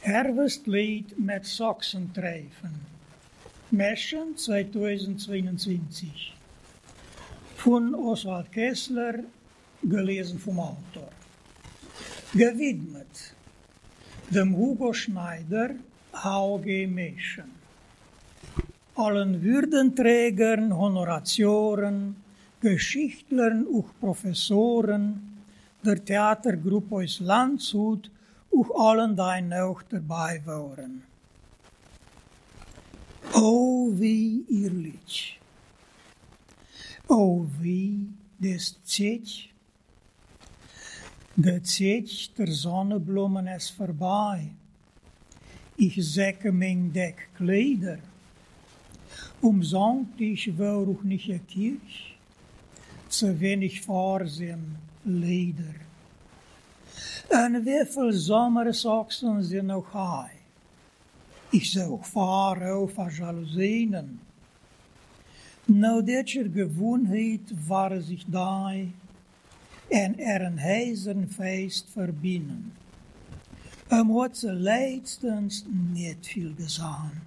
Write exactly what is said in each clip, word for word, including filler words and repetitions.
Herfstlied met Sachsentreffen. Meschen zweitausendzweiundzwanzig. Von Oswald Kessler, gelesen vom Autor. Gewidmet dem Hugo Schneider, H G Meschen. Allen Würdenträgern, Honoratioren, Geschichtlern und Professoren der Theatergruppe aus Landshut und allen, die noch dabei waren. O wie ehrlich, o wie des Zech, der Zech der Sonnenblumen ist vorbei. Ich säcke mein Deck Kleider, umsongt ich wohl auch nicht in Kirch, zu wenig vorsehen Lieder. En wieviel Sommersachsen sind noch high? Ich zou fahren auf a Jalousien. Nou ditcher Gewohnheit war sich da en er een Heisenfeest verbinden. Em hat ze leidstens niet viel gesehen.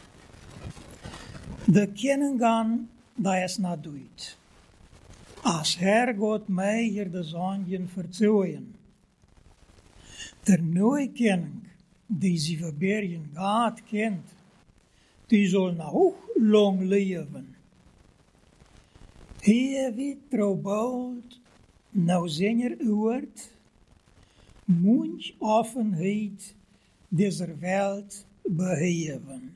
De Kennengang, da es na doet. Als Herrgott mij hier de zongen verzooien. Der Neukenning, die sie verbergen Gott kennt, die soll na auch lang leben. Hier wird trouwbald, nou seiner Oort, munch Offenheit dieser Welt beheven.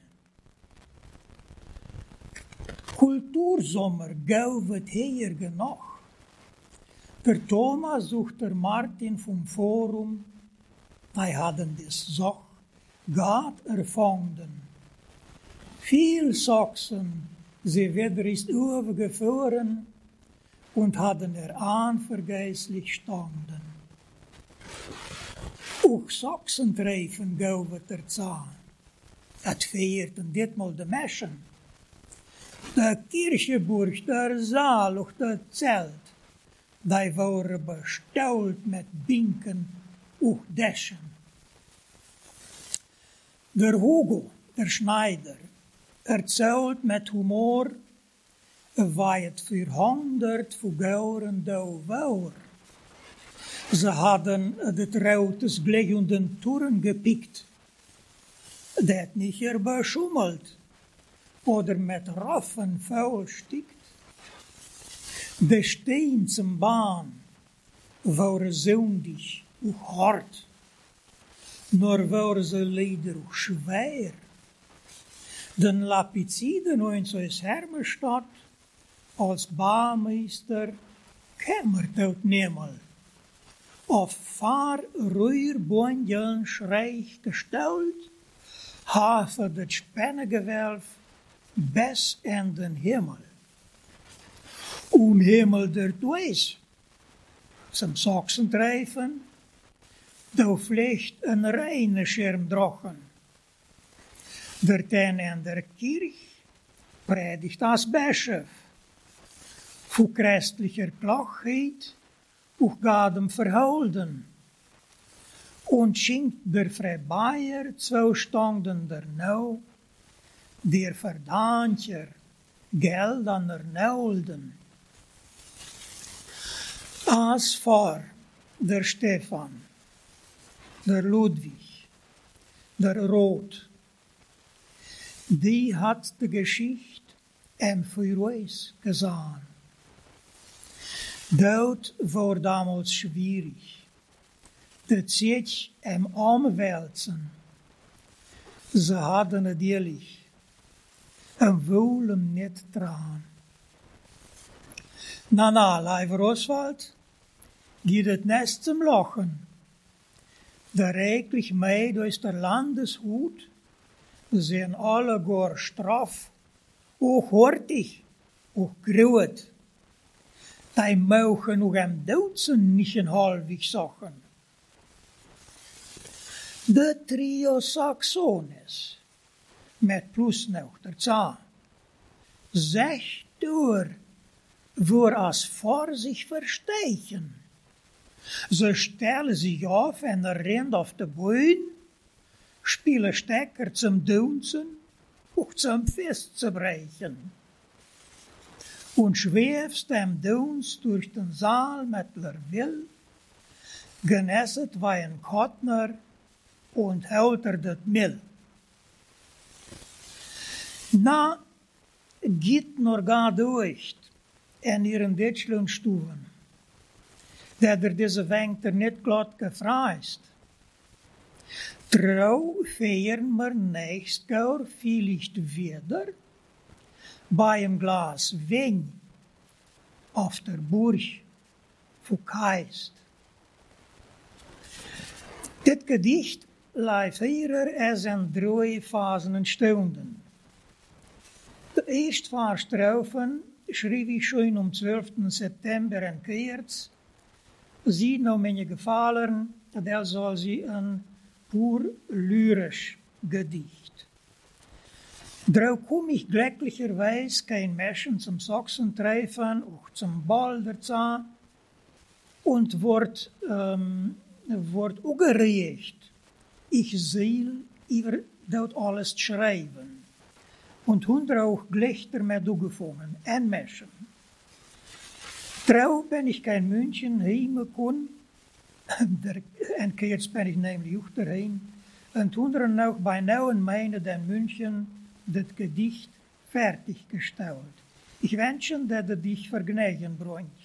Kultursommer gauw het hier genoeg. Der Thomas sucht der Martin vom Forum, die hadden das Sach Gott erfunden. Viel Sachsen, sie wieder ist übergefahren und hadden er anvergeislich standen. Auch Sachsentreffen gauw het er zahn. Het veerten ditmaal de Meschen. De Kircheburg, der Saal und der Zelt, die waren bestaunt met Binken und Deschen. Der Hugo, der Schneider, erzählt mit Humor, waar het für honderd Vogeuren do war. Ze hadden de trautes gleichenden Touren gepickt, dat nicht er beschummelt oder mit Raffen faul stickt. De Steen zum Bahn waren sondig und hart, nur waren ze leider auch schwer. Den Lapiziden uns aus Hermestadt als Baumeister kämmert dort niemals. Auf Fahrröhrbondeln schräg gestellt, hafe das Spannengewölf bis in den Himmel. Um Himmel der Duis, zum Sachsentreffen, da fliegt ein reine Schirmdrochen. Der ten in der Kirch predigt als Bischof, voor christlicher Klachheit und Gadem verholden. Und schenkt der Freibayer zwei Stunden der Nau, der Verdaantjer Geld an der Neulden. Als vor der Stefan, der Ludwig, der Roth, die hat die Geschichte im Feuerweis gesehen. Dort war damals schwierig. De Zeit im Umwälzen. Sie hadden natürlich en wolen nicht dran. Na na, lieber Oswald, geht het nest zum Lachen. Der reichlich Meid aus der Landeshut, sind alle gar straff, auch hortig, auch gruet. Die mogen noch am Dutzen nicht in halbig Sachen. De trio Saxones, met plus nog der Zahn, sech Uhr, wo als vor sich verstechen. Sie stellen sich auf und rennt auf die Bühne spielen Stecker zum Dunzen, auch zum Fest zu brechen. Und schwebst dem Duns durch den Saal mit der Will, genesset wie ein Kottner und hält er das Mill. Na, geht nur gar durch in ihren Deutschland stuven, der der diese Wenkter nicht glatt gefreist. Trau feiern wir nächst Jahr vielleicht wieder bei einem Glas Wein auf der Burg von Keist. Dit Gedicht lijkt hier als in drie Phasen entstanden. De eerste paar Strophen schreef ich schon am zwölften September in Keerts. Sie nou meine gefallen, dat soll sie ein pur lyrisch Gedicht. Darauf kom ich glücklicherweise kein Menschen zum Sachsen treffen, auch zum Balderzahn und wird, ähm, wird auch gerecht. Ich soll über das alles schreiben. Und hun er auch gleich damit angefangen, ein Menschen. Trouw ben ich kein München heimgekommen, en keerts ben ich nämlich auch daheim, und hun er noch bei neuen Meinen in München das Gedicht fertiggestellt. Ich wünsche, dass er dich vergnügen bringt.